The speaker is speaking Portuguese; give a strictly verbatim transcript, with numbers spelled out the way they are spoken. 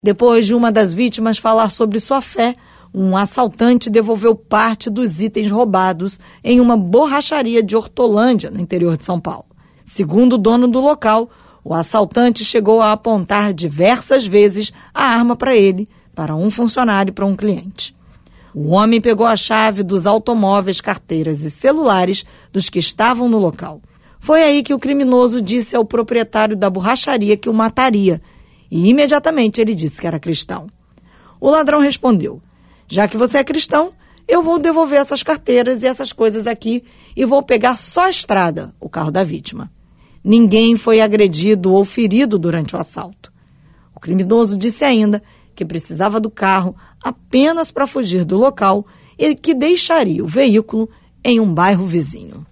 Depois de uma das vítimas falar sobre sua fé, um assaltante devolveu parte dos itens roubados em uma borracharia de Hortolândia, no interior de São Paulo. Segundo o dono do local, o assaltante chegou a apontar diversas vezes a arma para ele, para um funcionário e para um cliente. O homem pegou a chave dos automóveis, carteiras e celulares dos que estavam no local. Foi aí que o criminoso disse ao proprietário da borracharia que o mataria, e imediatamente ele disse que era cristão. O ladrão respondeu: já que você é cristão, eu vou devolver essas carteiras e essas coisas aqui e vou pegar só a estrada, o carro da vítima. Ninguém foi agredido ou ferido durante o assalto. O criminoso disse ainda que precisava do carro apenas para fugir do local e que deixaria o veículo em um bairro vizinho.